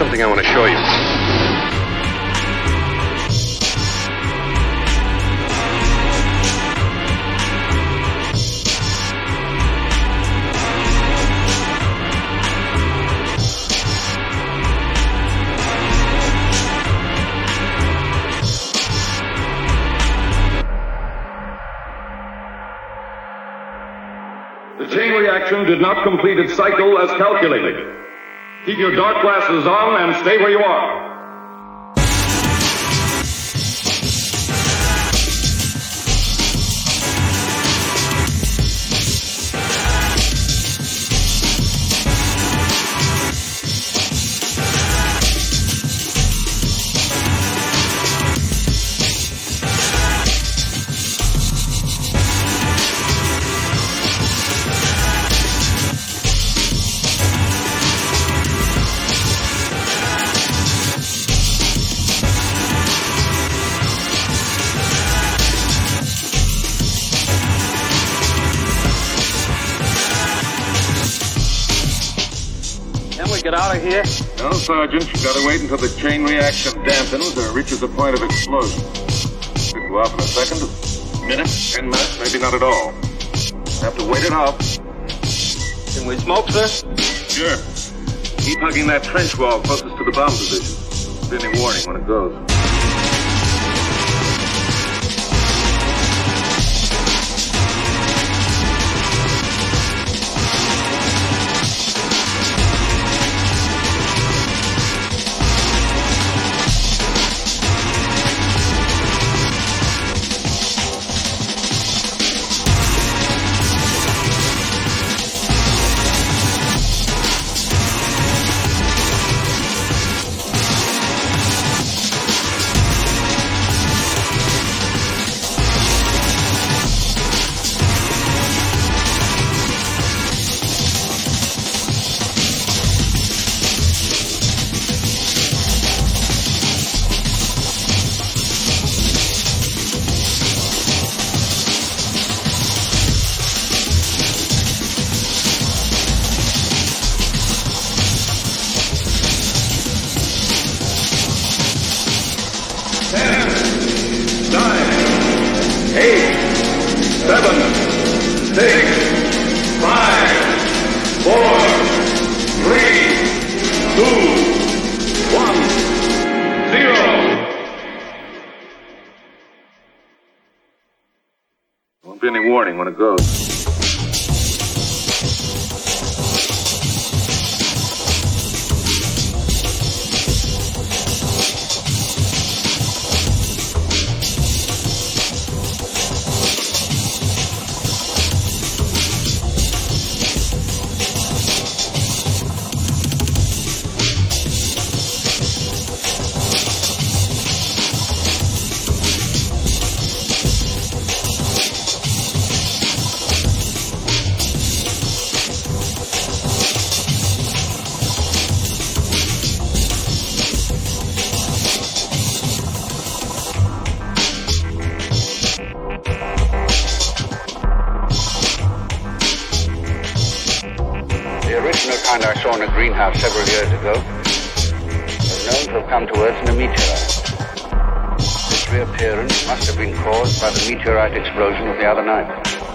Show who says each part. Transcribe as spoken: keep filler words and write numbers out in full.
Speaker 1: something I want to show you.
Speaker 2: The chain reaction did not complete its cycle as calculated. Keep your dark glasses on and stay where you are.
Speaker 3: Get out of here?
Speaker 2: No, Sergeant. You gotta wait until the chain reaction dampens or reaches a point of explosion. Could go off in a second, a minute, ten minutes, maybe not at all. Have to wait it off.
Speaker 3: Can we smoke, sir?
Speaker 2: Sure. Keep hugging that trench wall closest to the bomb position. Give any warning when it goes. When it goes.
Speaker 4: I saw in a greenhouse several years ago was known to have come to Earth in a meteorite. This reappearance must have been caused by the meteorite explosion of the other night.